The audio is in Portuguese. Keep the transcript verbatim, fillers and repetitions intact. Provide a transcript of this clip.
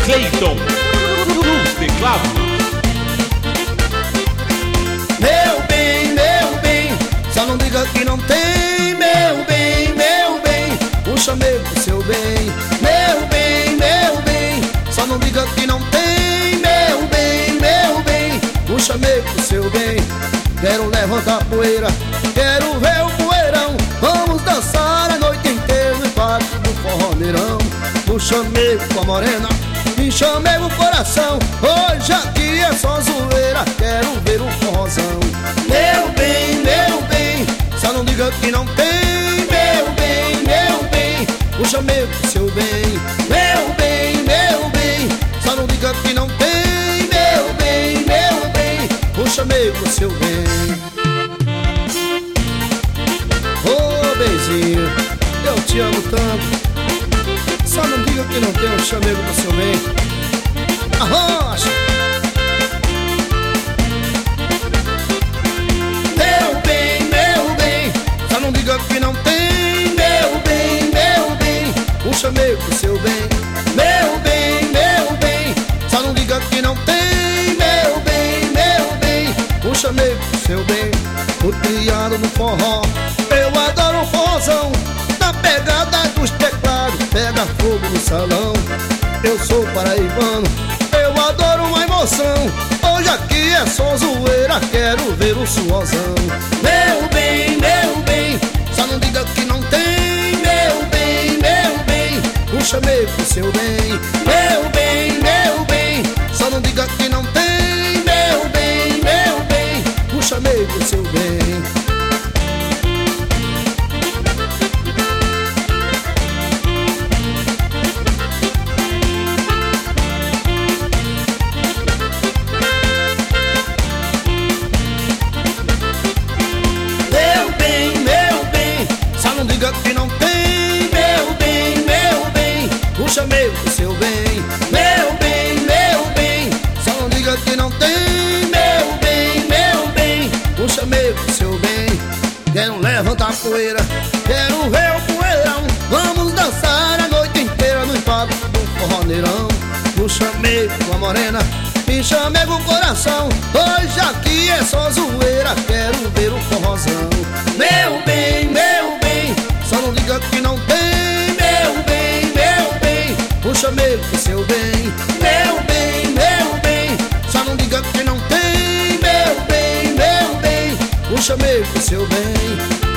Cleiton nos teclados. Meu bem, meu bem, só não diga que não tem. Meu bem, meu bem, puxa meu seu bem. Meu bem, meu bem, só não diga que não tem. Meu bem, meu bem, puxa meu seu bem. Quero levantar poeira, quero ver o poeirão. Vamos dançar a noite inteira no pátio do forroneirão. Puxa meu com a morena, me chamei o coração. Hoje aqui é só zoeira, quero ver o forrozão. Meu bem, meu bem, só não diga que não tem. Meu bem, meu bem, puxa meu seu bem. Meu bem, meu bem, só não diga que não tem. Meu bem, meu bem, puxa meu seu bem. Ô oh, benzinho, eu te amo tanto. Só não diga que não tem um chamego pro seu bem. Arrocha! Meu bem, meu bem, só não diga que não tem. Meu bem, meu bem, um chamego pro seu bem. Meu bem, meu bem, só não diga que não tem. Meu bem, meu bem, um chamego pro seu bem. Fui criado no forró, eu adoro um forrozão. Na pegada dos teclados, pega fogo no salão. Eu sou paraibano, eu adoro uma emoção. Hoje aqui é só zoeira, quero ver o suozão. Meu bem, meu bem, só não diga que não tem. Meu bem, meu bem, puxa meio pro seu bem. Meu bem, meu bem, só não diga que não tem. Meu bem, meu bem, puxa meio pro seu bem. Que não tem. Meu bem, meu bem, puxa meu pro seu bem. Meu bem, meu bem, só não diga que não tem. Meu bem, meu bem, puxa meu pro seu bem. Quero levantar poeira, quero ver o poeirão. Vamos dançar a noite inteira no empate do forroneirão. Puxa meu com a morena, me chamei com o coração. Hoje aqui é só zoeira, quero ver o forrozão. Meu bem, meu bem, só não diga que não tem. Meu bem, meu bem, puxa meu pro seu bem. Meu bem, meu bem, só não diga que não tem. Meu bem, meu bem, puxa meu pro seu bem.